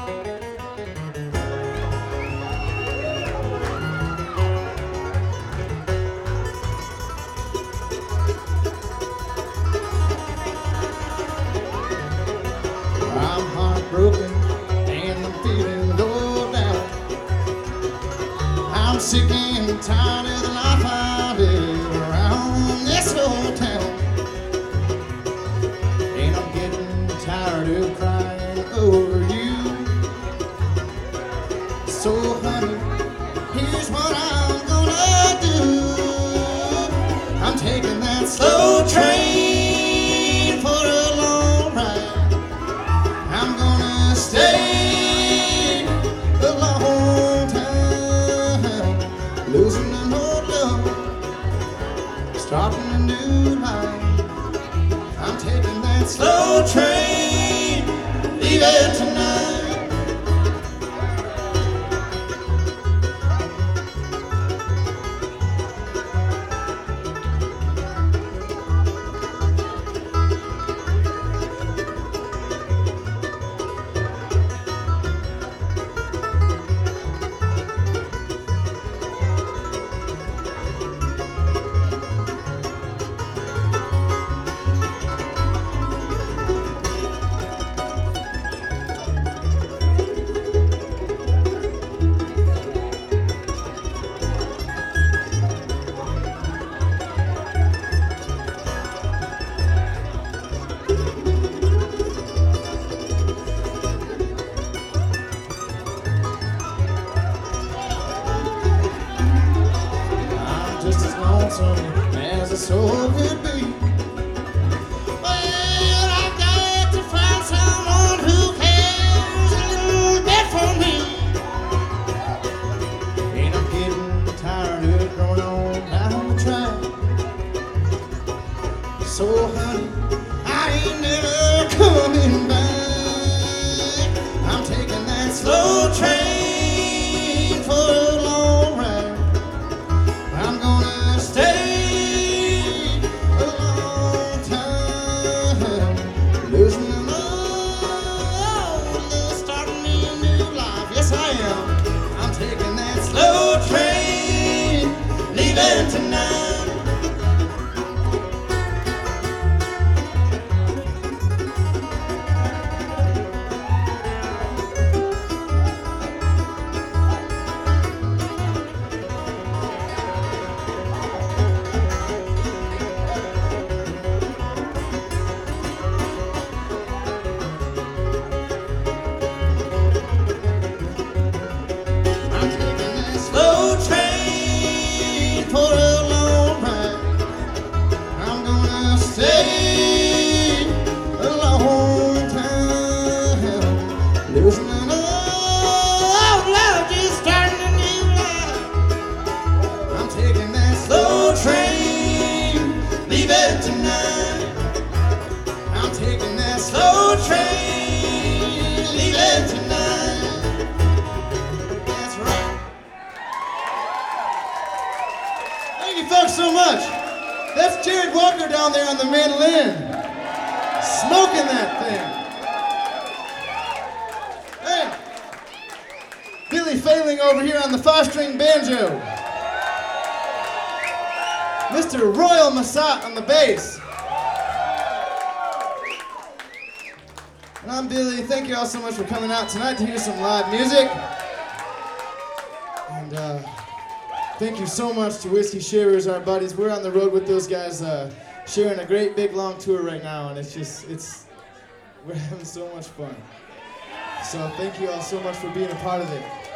I'm heartbroken and I'm feeling low down. I'm sick and tired of the life I live around this old town. And I'm getting tired of crying over you. So honey, here's what I'm gonna do. I'm taking that slow train for a long ride. I'm gonna stay a long time, losing an old love, starting a new life. I'm taking that slow train, leaving tonight. As a soul could be. Well, I've got to find someone who cares a little bit for me. And I'm getting tired of going on down the track. So honey, I ain't never coming back. I'm taking that slow train for a long ride. I'm gonna stay a long time, losing an old love, starting me a new life. Yes, I am. I'm taking that slow train, leaving tonight. Losing an old love, just starting a new life. I'm taking that slow train, leaving tonight. I'm taking that slow train, leaving tonight. That's right. Thank you folks so much. That's Jared Walker down there on the mandolin, smoking that thing. Billy Failing over here on the 5-string banjo. Mr. Royal Massat on the bass. And I'm Billy. Thank you all so much for coming out tonight to hear some live music. And thank you so much to Whiskey Shavers, our buddies. We're on the road with those guys, sharing a great big long tour right now, and we're having so much fun. So thank you all so much for being a part of it.